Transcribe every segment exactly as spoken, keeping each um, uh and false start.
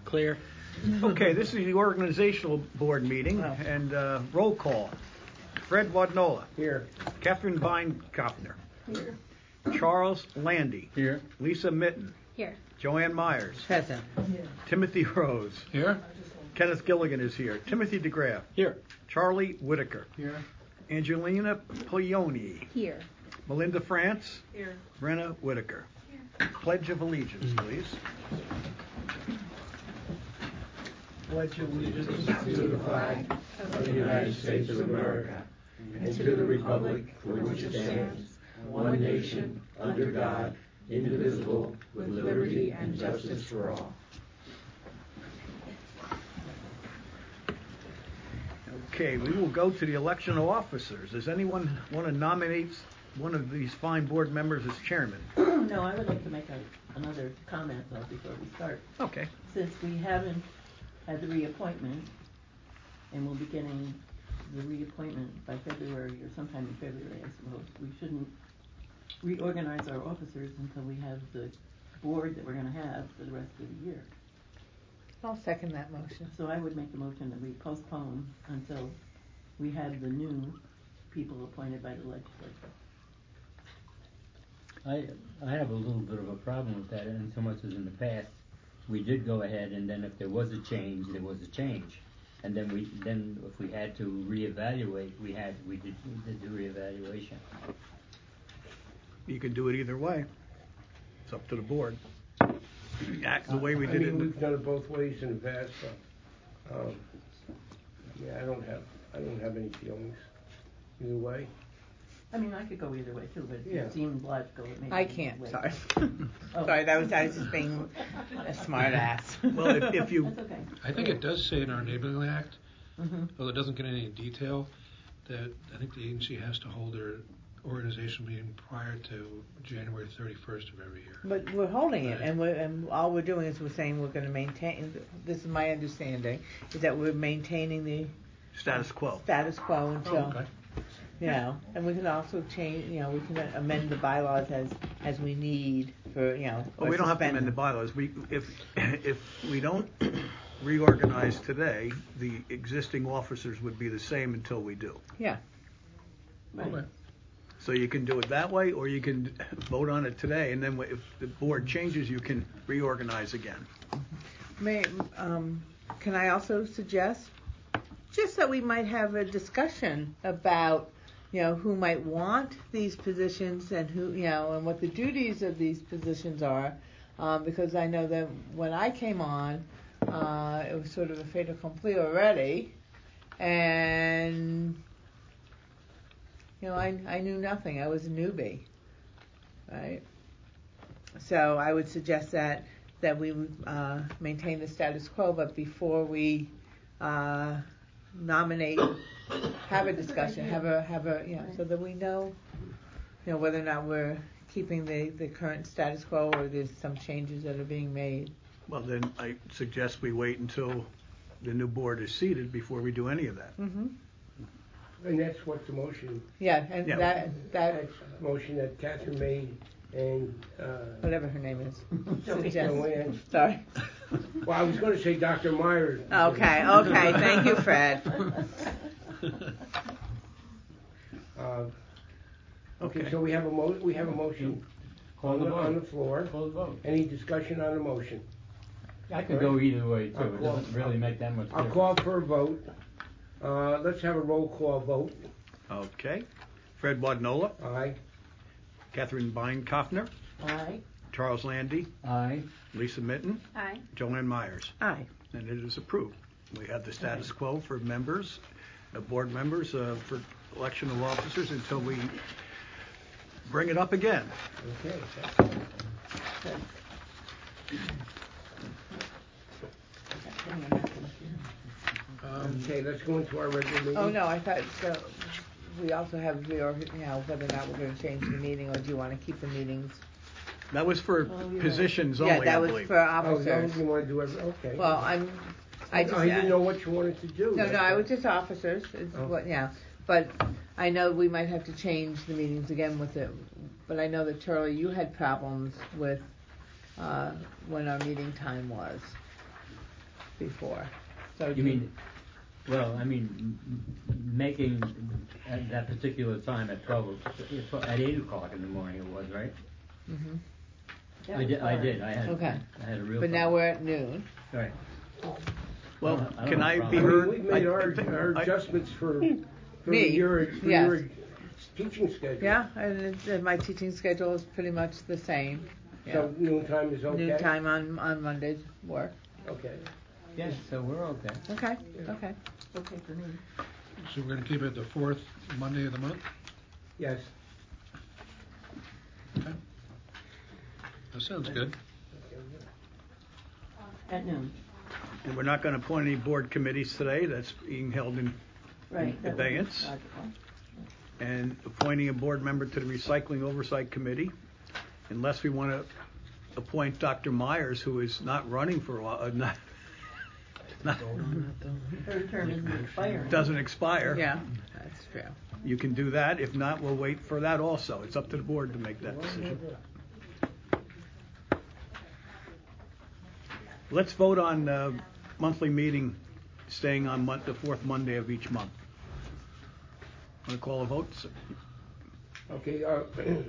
clear. Okay, this is the organizational board meeting, Oh. and uh, roll call. Fred Wadnola. Here. Catherine Beinkopfner. Here. Charles Landy. Here. Lisa Mitten. Here. Joanne Myers. Present. Timothy Rose. Here. Kenneth Gilligan is here. Timothy DeGraff. Here. Charlie Whitaker. Here. Angelina Puglioni. Here. Melinda France. Here. Brenna Whitaker. Pledge of allegiance, please. Pledge allegiance to the flag of the United States of America and to the republic for which it stands, one nation, under God, indivisible, with liberty and justice for all. Okay, we will go to the election of officers. Does anyone want to nominate one of these fine board members as chairman? No, I would like to make a, another comment though before we start. Okay. Since we haven't had the reappointment, and we'll be getting the reappointment by February or sometime in February, I suppose, we shouldn't reorganize our officers until we have the board that we're going to have for the rest of the year. I'll second that motion. So I would make the motion that we postpone until we have the new people appointed by the legislature. I I have a little bit of a problem with that, in so much as in the past we did go ahead, and then if there was a change, there was a change, and then we then if we had to reevaluate, we had we did we did the reevaluation. You can do it either way. It's up to the board. Act the way we I did mean, it. In we've done it both ways in the past, so, um, yeah, I don't have, I don't have any feelings either way. I mean, I could go either way too, but Yeah. it seemed logical. It made I me can't, wait. sorry. Oh. Sorry, that was, I was just being a smart ass. Well, if, if you, That's okay. I think it does say in our Enabling Act, Mm-hmm. although it doesn't get any detail, that I think the agency has to hold their organization meeting prior to January thirty-first of every year. But we're holding it, and we're, and all we're doing is we're saying we're going to maintain, this is my understanding, is that we're maintaining the status quo. status quo until, Oh, okay. you know, and we can also change, you know, we can amend the bylaws as, as we need for, you know. Well, or we don't have to suspend amend the them. bylaws. We, if, if we don't reorganize today, the existing officers would be the same until we do. Yeah. Right. Okay. So you can do it that way, or you can vote on it today, and then if the board changes, you can reorganize again. May, um, can I also suggest, just that we might have a discussion about, you know, who might want these positions and who, you know, and what the duties of these positions are, um, because I know that when I came on, uh, it was sort of a fait accompli already, and, you know, I, I knew nothing. I was a newbie, right? So I would suggest that that we uh, maintain the status quo, but before we uh, nominate, have a discussion, have a have a you know, so that we know, you know, whether or not we're keeping the, the current status quo or there's some changes that are being made. Well, then I suggest we wait until the new board is seated before we do any of that. Mm-hmm. And that's what the motion, Yeah, and Yeah. that that that's the motion that Catherine made and, uh, whatever her name is. suggests. Joanne. Sorry. Well, I was going to say Doctor Myers. Okay, okay. Thank you, Fred. Uh, Okay, Okay. so we have a mo, we have a motion Call on the the, on the vote. floor. Call the vote. Any discussion on the motion? I could go either way too. I'll It call- doesn't really make that much I'll difference. call for a vote. Uh, let's have a roll call vote. Okay. Fred Wadnola, Aye. Catherine Beinkopfner, Aye. Charles Landy, Aye. Lisa Mitten, Aye. Joanne Myers. Aye. And it is approved. We have the status quo for members, uh, board members, uh, for election of officers until we bring it up again. Okay. Um, Okay, let's go into our regular meeting. Oh no, I thought so. We also have the, or, you know, whether or not we're going to change the meeting, or do you want to keep the meetings? That was for Oh, yeah. positions Yeah, only, that I was believe. for Oh, as long officers. as you want to do every, okay. Well, I'm. I just. I didn't know what you wanted to do. No, That's no, I all. was just officers. Is Oh. what, yeah. But I know we might have to change the meetings again with it. But I know that Charlie, you had problems with uh, when our meeting time was. before. So You mean, well, I mean, m- m- making at that particular time at twelve, o- at eight o'clock in the morning it was, right? hmm That I was did, I fine. did, I had, Okay. I had a real. But now problem. we're at noon. Right. Well, I don't- I don't can have a I be problem. I mean, heard? we've made I- our, I- our I- adjustments for, for Me, your, for yes. your teaching schedule. Yeah, and it's, and my teaching schedule is pretty much the same. Yeah. So noon time is okay? Noon time on, on Mondays work. Okay. Yeah, so we're okay. Okay, okay. Okay for me. So we're gonna keep it the fourth Monday of the month? Yes. Okay. That sounds good. At noon. And we're not going to appoint any board committees today. That's being held in, Right. that would be Abeyance. logical. and appointing a board member to the Recycling Oversight Committee, unless we want to appoint Doctor Myers, who is not running for a while, uh, not, not, Her term isn't expiring. doesn't expire. Yeah, that's true. You can do that. If not, we'll wait for that also. It's up to the board to make that decision. Let's vote on uh, monthly meeting staying on mon- the fourth Monday of each month. Want to call a vote? sir? Okay, uh, uh,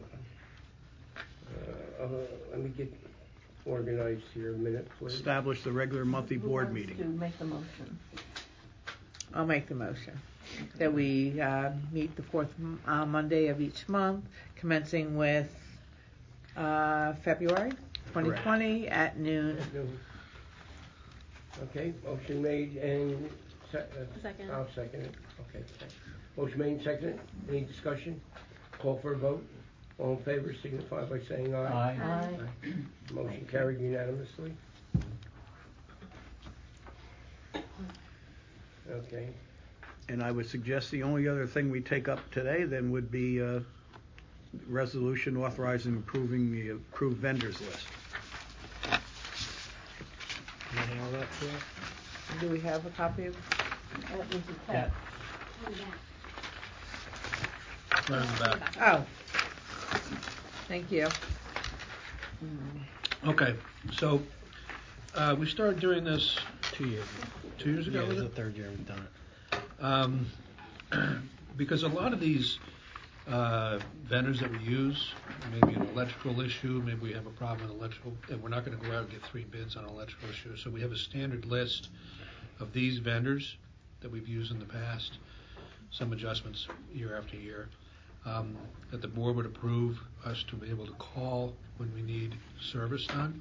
uh, let me get organized here a minute, please. Establish the regular monthly Who board wants meeting. to make the motion? I'll make the motion that we uh, meet the fourth uh, Monday of each month, commencing with uh, February twenty twenty at noon. Okay, motion made and se- uh, Second. I'll second it. Okay. Motion made and seconded. Any discussion? Call for a vote. All in favor signify by saying aye. Aye. Aye. Motion carried unanimously. Okay. And I would suggest the only other thing we take up today then would be uh, resolution authorizing approving the approved vendors list. Do we have a copy of? That was a Yeah. test. Right in the back. Oh, thank you. Okay, so, uh, we started doing this Two years. two years ago, Yeah, was this is it? the third year we've done it. Um, because a lot of these uh, vendors that we use, maybe an electrical issue, maybe we have a problem with electrical, and we're not going to go out and get three bids on an electrical issue. So we have a standard list of these vendors that we've used in the past, some adjustments year after year, um, that the board would approve us to be able to call when we need service done.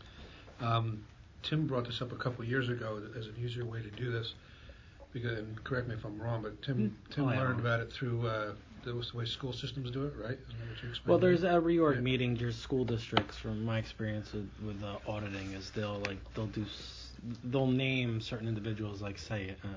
Um, Tim brought this up a couple of years ago as an easier way to do this. Because, and correct me if I'm wrong, but Tim Tim Oh, yeah. learned about it through uh, that was the way school systems do it, right? Isn't that what you explained? Well, there's a reorg Yeah. meeting. There's school districts, from my experience with, with uh, auditing, is they'll like they'll do s- they'll name certain individuals, like say uh,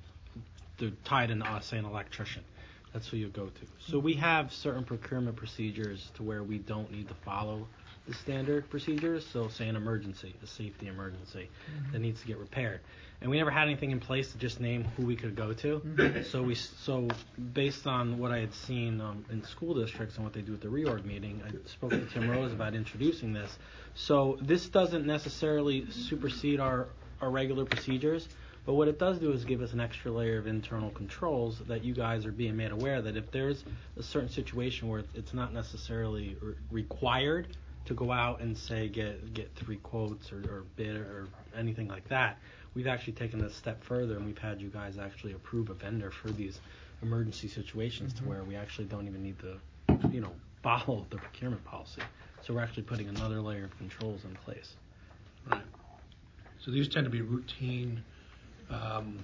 they're tied into us, say an electrician. That's who you go to. So we have certain procurement procedures to where we don't need to follow the standard procedures. So say an emergency, a safety emergency that needs to get repaired. And we never had anything in place to just name who we could go to. So we, so based on what I had seen um, in school districts and what they do at the reorg meeting, I spoke to Tim Rose about introducing this. So this doesn't necessarily supersede our, our regular procedures, but what it does do is give us an extra layer of internal controls that you guys are being made aware that if there's a certain situation where it's not necessarily re- required to go out and say get get three quotes or, or bid or anything like that, we've actually taken this step further and we've had you guys actually approve a vendor for these emergency situations to where we actually don't even need to, you know, follow the procurement policy. So we're actually putting another layer of controls in place. Right. So these tend to be routine, um,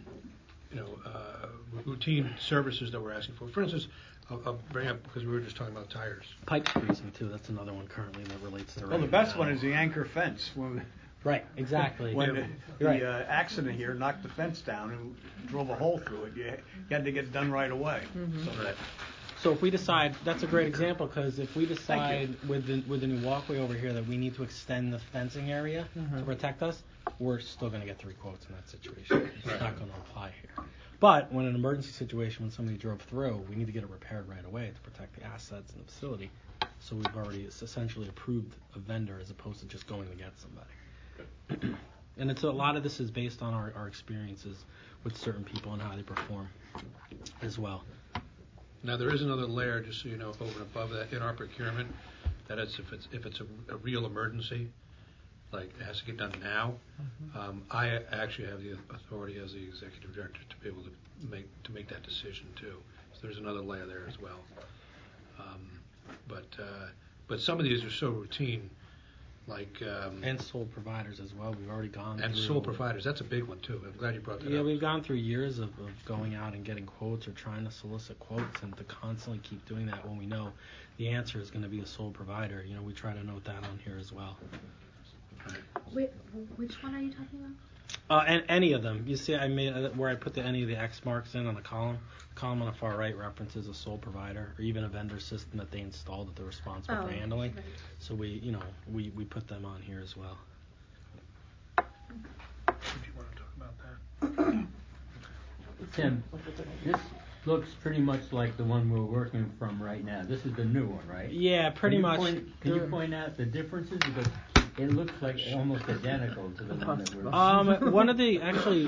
you know, uh, routine services that we're asking for. For instance, I'll, I'll bring up because we were just talking about tires. Pipe freezing too. That's another one currently that relates to. Well, the best one is the anchor fence. When, Right, exactly. when the, the Right. uh, accident here knocked the fence down and drove a hole through it, you, you had to get it done right away. So that, So if we decide, that's a great example, because if we Thank decide with the, with the new walkway over here that we need to extend the fencing area to protect us, we're still going to get three quotes in that situation. It's Right. not going to apply here. But when an emergency situation, when somebody drove through, we need to get it repaired right away to protect the assets and the facility. So we've already essentially approved a vendor as opposed to just going to get somebody. And it's a lot of this is based on our, our experiences with certain people and how they perform as well. Now, there is another layer, just so you know, over and above that, in our procurement, that is if it's if it's a, a real emergency, like it has to get done now, um, I actually have the authority as the executive director to be able to make to make that decision too. So there's another layer there as well. Um, but uh, but some of these are so routine, like um, And sole providers as well. We've already gone and through. sole providers. That's a big one too. I'm glad you brought that Yeah, up. we've gone through years of, of going out and getting quotes or trying to solicit quotes, and to constantly keep doing that when we know the answer is going to be a sole provider. You know, we try to note that on here as well. Wait, which one are you talking about? Uh, and any of them. You see, I made uh, where I put the any of the X marks in on the column. The column on the far right references a sole provider or even a vendor system that they installed that they're responsible Oh, for handling. right. So we, you know, we, we put them on here as well. Did you want to talk about that? Tim, this looks pretty much like the one we're working from right now. This is the new one, right? Yeah, pretty Can you much. Point, can you They're- point out the differences? Because it looks like almost identical to the one that we're. Um, one of the actually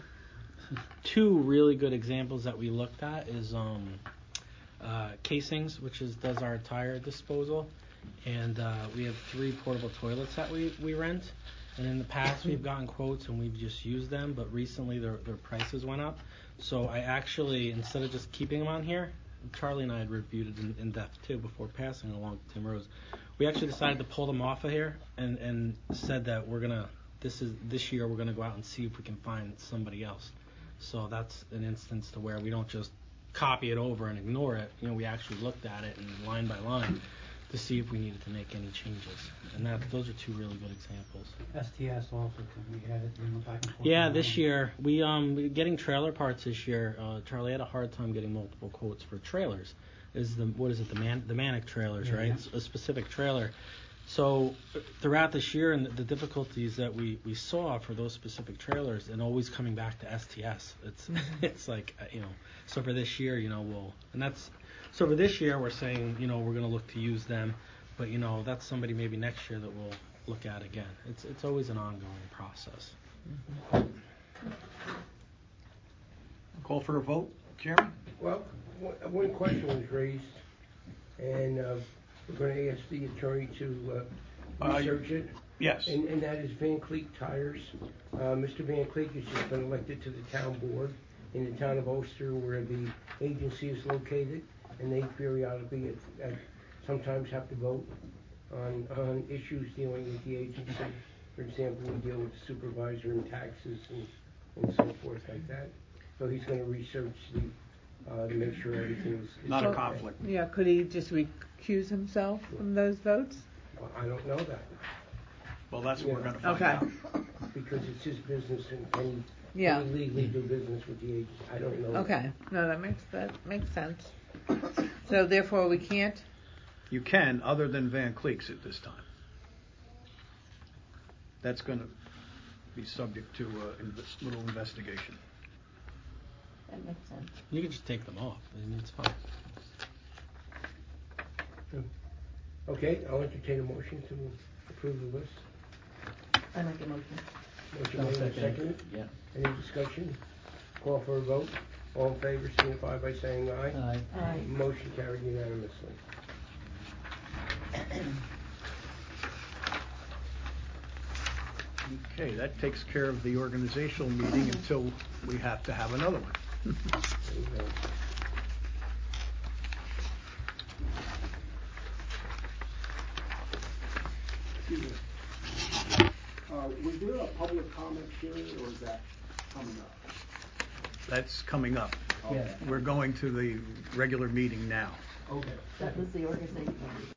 two really good examples that we looked at is um, uh, Casings, which is does our tire disposal, and uh, we have three portable toilets that we, we rent. And in the past, we've gotten quotes and we've just used them, but recently their their prices went up. So I actually, instead of just keeping them on here, Charlie and I had reviewed it in, in depth too before passing it along to Tim Rose. We actually decided to pull them off of here and, and said that we're gonna this is this year we're gonna go out and see if we can find somebody else. So that's an instance to where we don't just copy it over and ignore it. You know, we actually looked at it and line by line to see if we needed to make any changes. And that those are two really good examples. S T S also, because we had it, you know, back and forth. Yeah, this year we um we- getting trailer parts this year. Uh, Charlie had a hard time getting multiple quotes for trailers. Is the what is it the man the Manic trailers, Yeah, right? yeah. It's a specific trailer. So uh, throughout this year and the, the difficulties that we, we saw for those specific trailers, and always coming back to S T S, it's it's like uh, you know. So for this year, you know, we'll and that's so for this year we're saying you know we're going to look to use them, but you know that's somebody maybe next year that we'll look at again. It's it's always an ongoing process. Call for a vote, Chairman? Well, one one question was raised, and uh, we're going to ask the attorney to uh, Uh, research it, Yes. and, and that is Van Cleek Tires. Uh, Mister Van Cleek has just been elected to the town board in the town of Ulster, where the agency is located, and they periodically at, at sometimes have to vote on, on issues dealing with the agency. For example, we deal with the supervisor and taxes and, and so forth like that. So he's going to research the, uh, to make sure everything is, is Not a okay. conflict. Yeah, could he just recuse himself from those votes? Well, I don't know that, Well, that's what we're going to find Okay. out. because it's his business and can he, Yeah. can he legally do business with the agency? I don't know. Okay, no, that makes, that makes sense. So therefore, we can't? You can, other than Van Cleek's at this time. That's going to be subject to a inv- little investigation. That makes sense. You can just take them off. I mean, it's fine. Okay, I'll entertain a motion to approve the list. I make a motion. Motion I'll made and second it. seconded. Yeah. Any discussion? Call for a vote. All in favor, signify by saying aye. Aye. Aye. Motion carried unanimously. Okay, that takes care of the organizational meeting until we have to have another one. There you go. Excuse me. Uh, was there a public comment period, or is that coming up? That's coming up. Yeah. We're going to the regular meeting now. Okay. That was the organization.